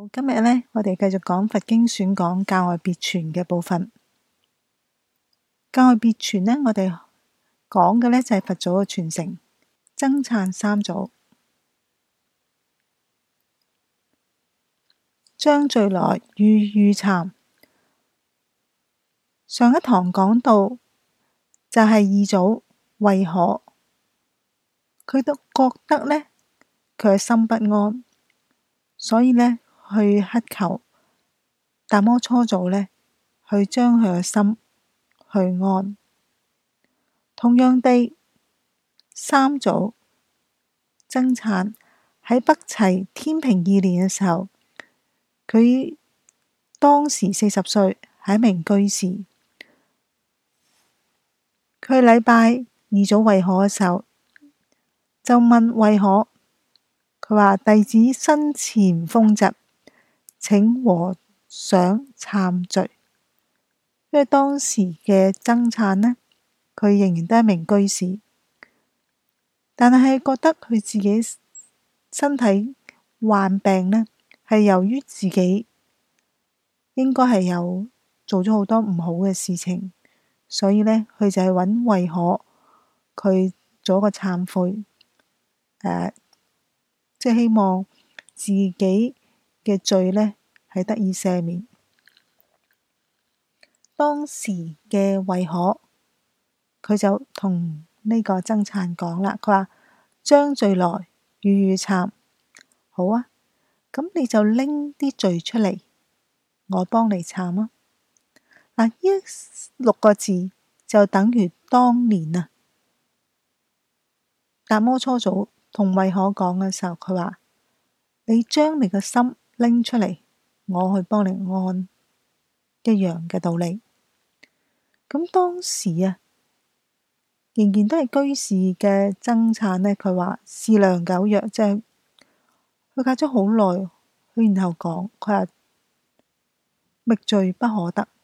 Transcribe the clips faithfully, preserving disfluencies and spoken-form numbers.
今日呢，我哋繼續講佛經選講教外別傳嘅部分。教外別傳呢，我哋講嘅呢就係佛祖嘅傳承，僧璨三祖。將聚來與御懺，上一堂講到就係二祖慧可，佢都覺得呢，佢嘅心不安，所以呢，去乞求達摩初祖呢，去將佢嘅心去安。同樣地，三祖僧璨喺北齊天平二年嘅時候，佢當時四十歲，係一名居士。佢禮拜二祖慧可嘅時候，就問慧可，佢話弟子生前風疾，請和尚懺罪。因為當時嘅僧璨呢，佢仍然都係一名居士，但係覺得佢自己身體患病呢，係由於自己應該係有做咗好多唔好嘅事情，所以呢，佢就係揾慧可，佢做一個懺悔，誒，即係希望自己嘅罪呢係得以赦免。當時嘅慧可，佢就同呢個僧璨講啦，佢話將聚來與御懺，好啊，咁你就拎啲罪出嚟，我幫你懺啊。嗱，呢六個字就等於當年啊，達摩初祖同慧可講嘅時候，佢話你將你個心拎出嚟，我去幫你安，一樣嘅道理。咁當時啊，仍然都係居士嘅僧璨呢，佢話事良久若，即係佢隔咗好耐，佢然後講，佢話覓罪不可得，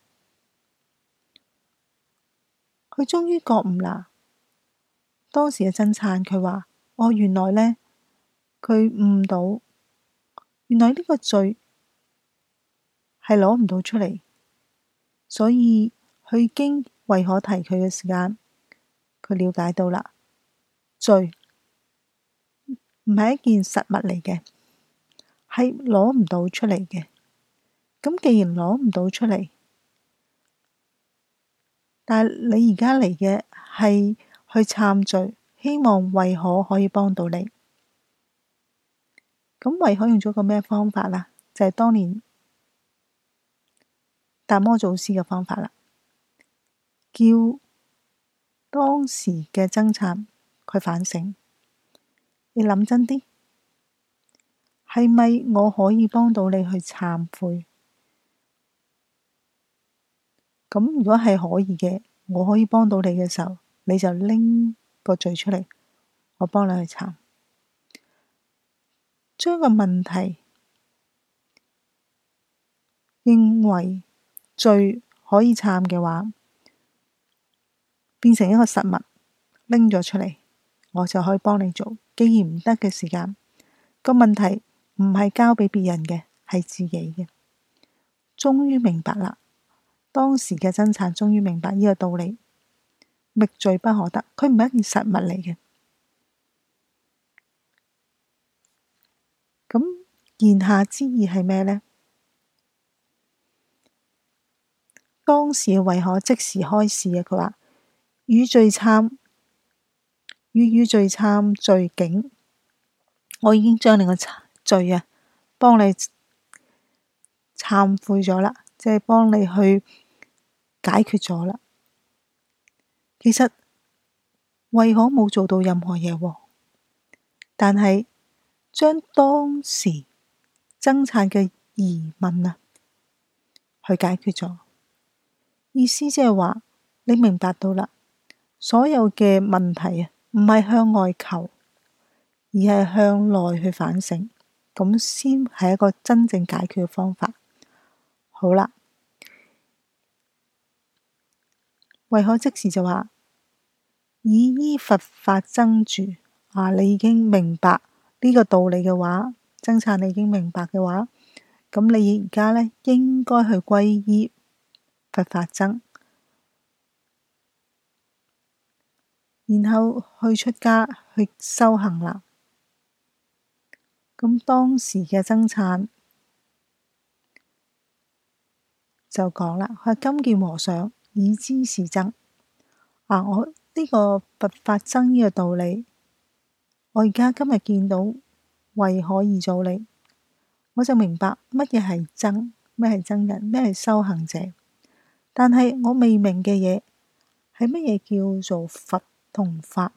佢終於覺悟啦。當時嘅僧璨佢話，哦，原來呢，佢悟到，原來呢個罪係攞唔到出嚟，所以佢經慧可提佢嘅時間，佢了解到啦，罪唔係一件實物嚟嘅，係攞唔到出嚟嘅。咁既然攞唔到出嚟，但係你而家嚟嘅係去懺罪，希望慧可可以幫到你。咁慧可用咗個咩方法啦？就係當年達摩祖師嘅方法啦，叫當時嘅僧璨佢反省，你諗真啲，係咪我可以幫到你去懺悔？咁如果係可以嘅，我可以幫到你嘅時候，你就拎個罪出嚟，我幫你去懺。將個問題認為罪可以懺嘅話，變成一個實物，拎咗出嚟，我就可以幫你做。既然唔得嘅時間，個問題唔係交俾別人嘅，係自己嘅。終於明白啦，當時嘅僧璨終於明白呢個道理，覓罪不可得，佢唔係一件實物嚟嘅。咁言下之意係咩呢？當時嘅慧可即時開示啊，佢話與罪懺，與與罪懺罪境，我已經將你個罪啊，幫你懺悔咗啦，即係幫你去解決咗啦。其實慧可冇做到任何嘢喎，但係將當時僧璨嘅疑問啊，去解決咗。意思即係話，你明白到啦，所有嘅問題啊，唔係向外求，而係向內去反省，咁先係一個真正解決嘅方法。好啦，慧可即時就話，以依佛法僧住啊，你已經明白呢個道理嘅話，僧璨你已經明白嘅話， 咁你而家呢，應該去皈依佛法僧，然後去出家去修行啦。咁當時嘅僧璨就講啦，佢話金劍和尚已知是僧。啊，我呢個佛法僧呢個道理，我而家今日見到為可而造你，我就明白乜嘢係僧，咩係僧人，咩係修行者。但係我未明嘅嘢係乜嘢叫做佛同法？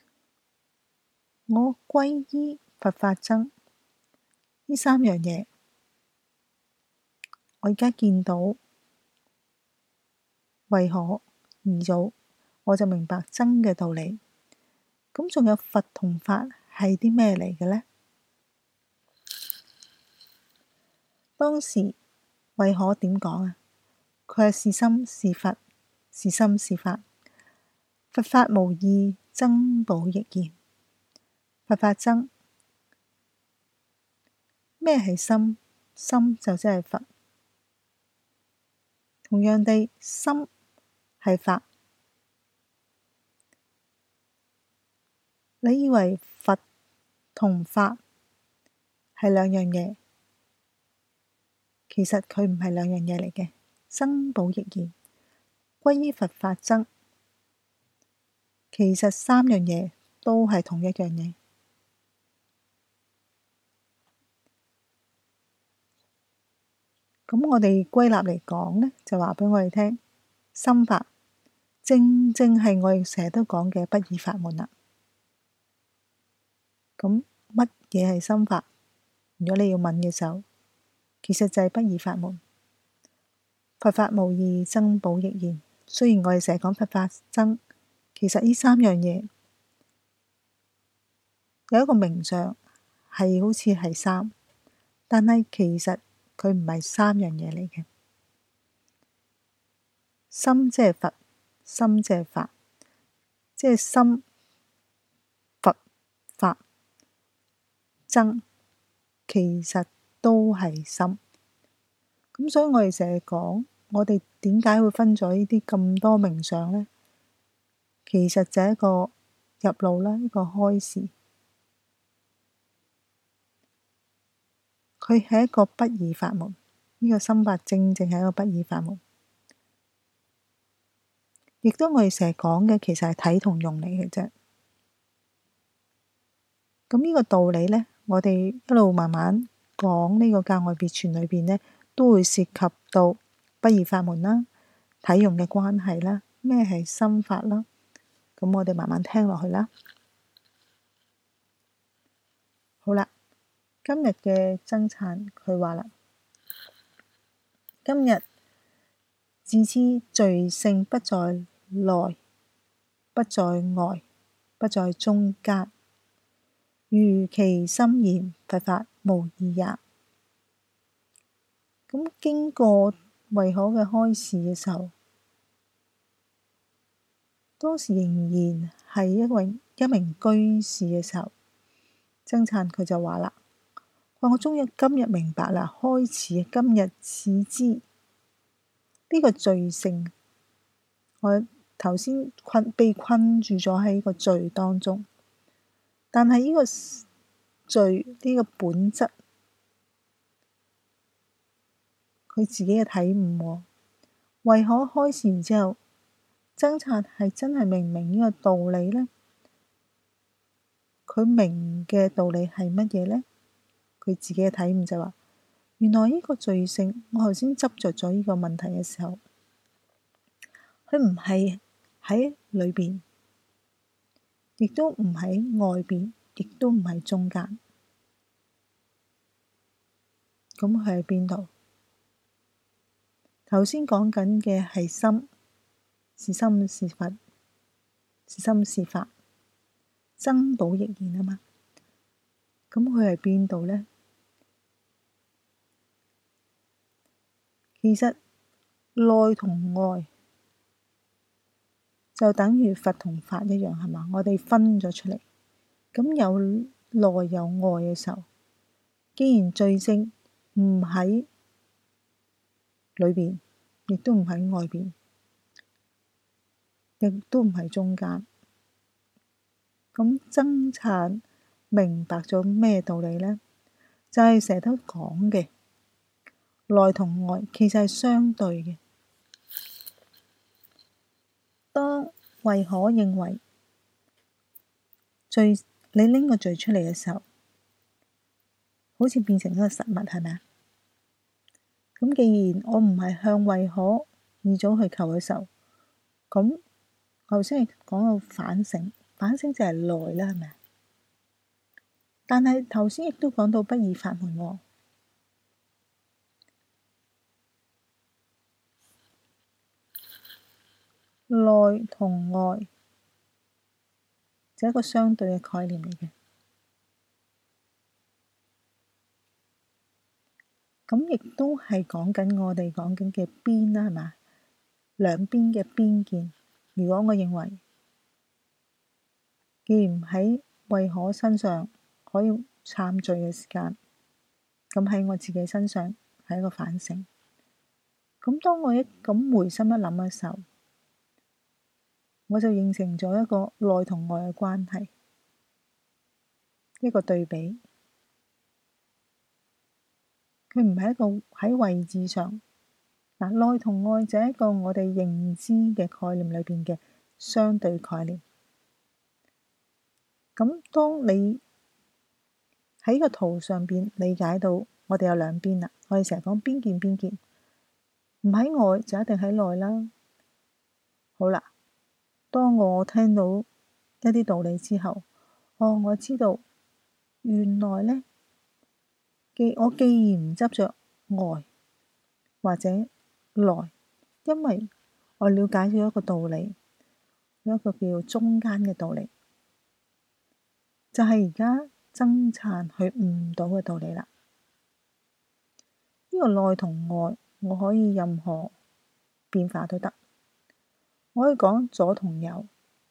我皈依佛法僧呢三樣嘢，我而家見到為可而造，我就明白僧嘅道理。咁仲有佛同法係啲咩嚟嘅呢？當時為可點講啊？佢係是心是佛，是心是法，佛法無異，僧寶亦然。佛法僧咩係心？心就即係佛。同樣地，心係法。你以為佛同法係兩樣嘢，其實佢唔係兩樣嘢嚟嘅。僧寶亦然，皈依佛法僧，其實三樣嘢都係同一樣嘢。咁我哋歸納嚟講呢，就話俾我哋聽，心法正正係我哋成日都講嘅不二法門啦。咁乜嘢係心法？如果你要問嘅時候，其實就係不二法門。佛法無異，僧寶亦然。雖然我哋成日講佛法僧，其實呢三樣嘢有一個名相係好似係三，但係其實佢唔係三樣嘢嚟嘅。心即係佛，心即係法，即係心、佛、法、僧，其實都係心。咁所以我哋成日講，我哋點解會分咗呢啲咁多名相呢？其實就係一個入路啦，一個開示。佢係一個不二法門，呢個心法正正係一個不二法門。亦都我哋成日講嘅，其實係體同用嚟嘅啫。咁呢個道理呢，我哋一路慢慢講呢個教外別傳裏邊呢，都會涉及到不二法門啦、體用嘅關係啦、咩係心法啦。咁我哋慢慢聽落去啦。好啦，今日嘅僧璨佢話啦，今日自知罪性不在內，不在外，不在中間，如其心言，佛法無異也。咁經過為可嘅開示嘅時候，當時仍然係一位一名居士嘅時候，僧璨佢就話啦：話我終於今日明白啦，開始今日始知呢、這個罪性，我頭先困被困住咗喺個罪當中，但係呢個罪呢、這個本質，佢自己嘅體悟，為可開示完之後，僧璨係真係明唔明呢個道理呢？佢明嘅道理係乜嘢呢？佢自己嘅體悟就話：原來呢個罪性，我頭先執着咗呢個問題嘅時候，佢唔係喺裏邊，亦都唔喺外邊，亦都唔喺中間。咁佢喺邊度？頭先講緊嘅係心，是心是佛，是心是法，僧寶亦然啊嘛。咁佢喺邊度呢？其實內同外就等於佛同法一樣，係嘛？我哋分咗出嚟，咁有內有外嘅時候，既然罪性唔喺裏邊，亦都唔喺外邊，亦都唔喺中間。咁僧璨明白咗咩道理呢？就係成日都講嘅內同外其實係相對嘅。當慧可認為罪，你拎個罪出嚟嘅時候，好似變成一個實物，係咪啊？咁既然我唔係向慧可二祖去求嘅時候，咁頭先係講到反省，反省就係內啦，係咪啊？但係頭先亦都講到不二法門喎，內同外就係一個相對嘅概念嚟嘅。咁亦都係講緊我哋講緊嘅邊啦，係嘛？兩邊嘅邊見。如果我認為，既然喺慧可身上可以懺罪嘅時間，咁喺我自己身上係一個反省。咁當我一咁回心一諗嘅時候，我就形成咗一個內同外嘅關係，一個對比。佢唔係一個喺位置上，嗱，內同外就係一個我哋認知嘅概念裏邊嘅相對概念。咁當你喺個圖上邊理解到我哋有兩邊啦，我哋成日講邊見邊見，唔喺外就一定喺內啦。好啦，當我聽到一啲道理之後，哦，我知道原來呢，既我既然唔執着外或者內，因為我了解咗一個道理，有一個叫中間嘅道理，就係而家僧璨去悟到嘅道理啦。呢個內同外，我可以任何變化都得，我可以講左同右，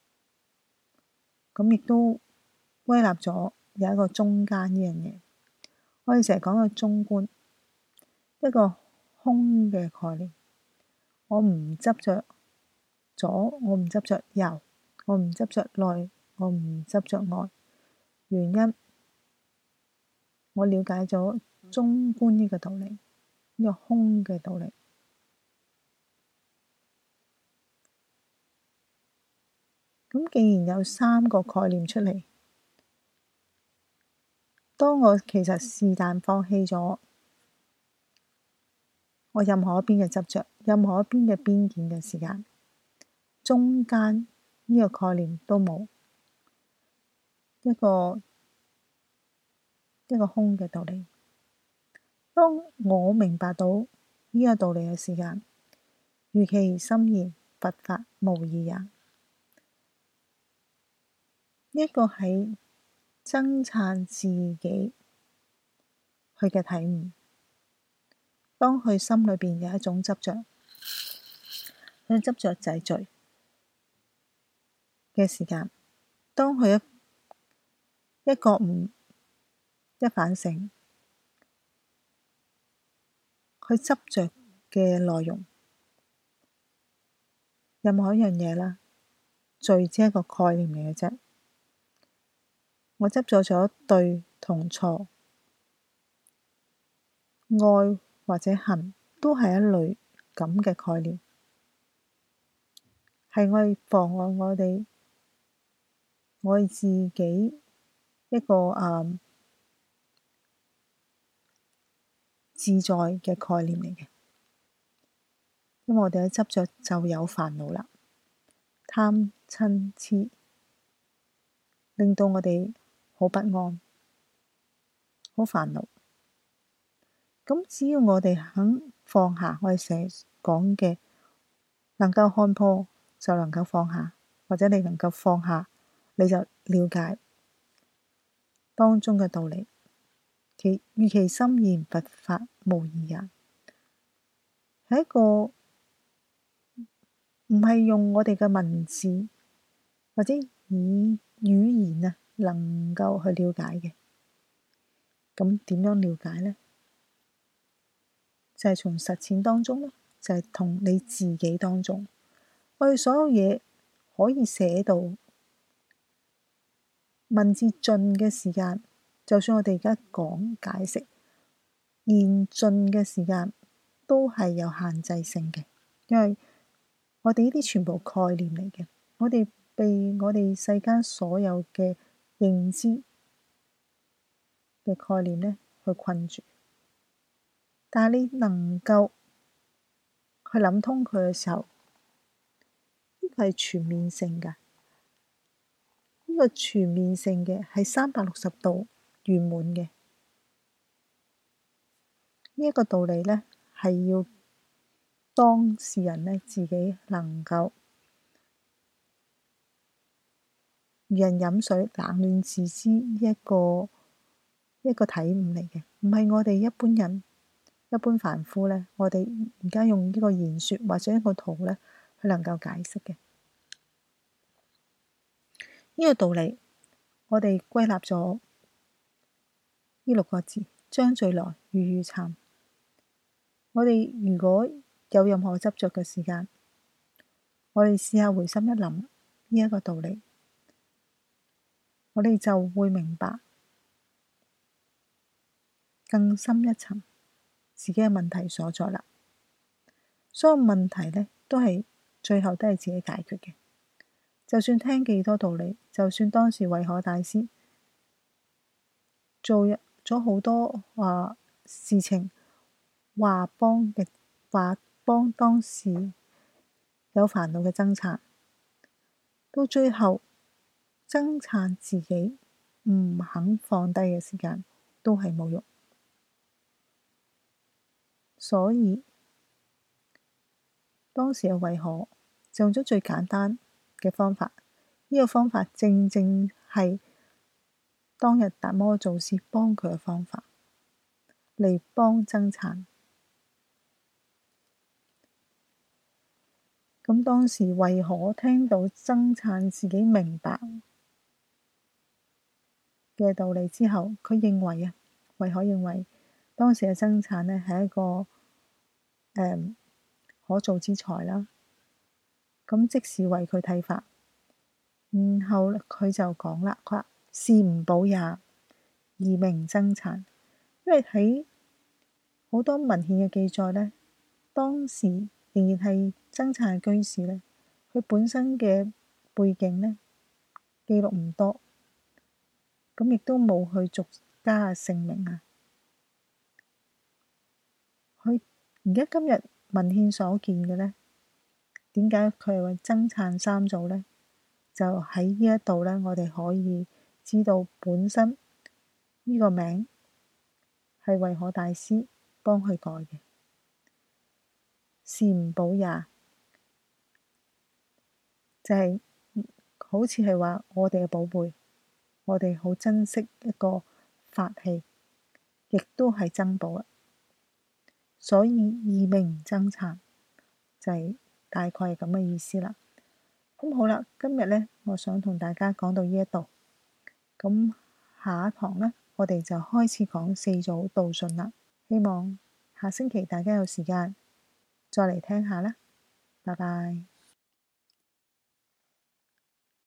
咁亦都歸納咗有一個中間呢樣嘢。我哋成日講嘅中觀，一個空嘅概念。我唔執着左，我唔執着右，我唔執着內，我唔執着外。原因我了解咗中觀呢個道理，呢個空嘅道理。咁既然有三個概念出嚟，當我其實是但放棄咗我任何一邊嘅執着，任何一邊嘅邊見嘅時間，中間呢個概念都冇，一個一個空嘅道理。當我明白到呢個道理嘅時間，如其心言，佛法無二也。呢個係僧璨自己佢嘅體悟。當佢心裏邊有一種執着，佢執着就係罪嘅時間，當佢一一覺悟、一反省，佢執着嘅內容，任何一樣嘢啦，罪只係一個概念嚟嘅啫。我執着咗對同錯，愛或者恨，都係一類咁嘅概念，係我哋妨礙我哋我哋自己一個誒、嗯、自在嘅概念嚟嘅。因為我哋一執着就有煩惱啦，貪嗔痴，令到我哋好不安、好煩惱。咁只要我哋肯放下，我哋成日講嘅能夠看破就能夠放下，或者你能夠放下，你就了解當中嘅道理。其如其心言，佛法無二也，係一個唔係用我哋嘅文字或者以語言啊能夠去了解嘅。咁點樣了解呢？ 就係從實踐當中咯，就係同你自己當中，我哋所有嘢可以寫到文字盡嘅時間，就算我哋而家講解釋言盡嘅時間，都係有限制性嘅，因為我哋呢啲全部概念嚟嘅，我哋被我哋世間所有嘅認知嘅概念呢去困住。但係你能夠去諗通佢嘅時候，呢個係全面性㗎。呢個全面性嘅係三百六十度圓滿嘅。呢一個道理呢，係要當事人呢自己能夠如人飲水，冷暖自知，呢一個一個體悟嚟嘅，唔係我哋一般人一般凡夫呢，我哋而家用呢個言説或者一個圖呢，去能夠解釋嘅。呢個道理，我哋歸納咗呢六個字：將罪來，與汝懺。我哋如果有任何執着嘅時間，我哋試下回心一諗呢一個道理，我哋就會明白更深一層自己嘅問題所在啦。所有問題呢，都係最後都係自己解決嘅。就算聽幾多道理，就算當時慧可大師做咗好多話事情，話幫嘅話幫當時有煩惱嘅僧璨，到最後僧璨自己唔肯放低嘅時間，都係冇用。所以當時嘅慧可就用咗最簡單嘅方法，呢個方法正正係當日達摩祖師幫佢嘅方法嚟幫僧璨。咁當時慧可聽到僧璨自己明白嘅道理之後，佢認為啊，慧可認為當時嘅僧璨呢係一個誒、嗯、可造之才啦。咁即是為佢剃髮，然後佢就講啦，佢話是吾寶也，而名僧璨。因為喺好多文獻嘅記載呢，當時仍然係僧璨嘅居士呢，佢本身嘅背景呢記錄唔多，咁亦都冇去俗家嘅姓名啊。佢而家今日文獻所見嘅呢，點解佢係為僧璨三祖呢？就喺呢一度呢，我哋可以知道本身呢個名係慧可大師幫佢改嘅。是吾寶也，就係、是、好似係話我哋嘅寶貝，我哋好珍惜一個法器，亦都係珍寶啊。所以二名僧璨就係、是、大概係咁嘅意思啦。咁好啦，今日呢，我想同大家講到呢一度。咁下一堂呢，我哋就開始講四祖道順啦。希望下星期大家有時間再嚟聽下啦。拜拜。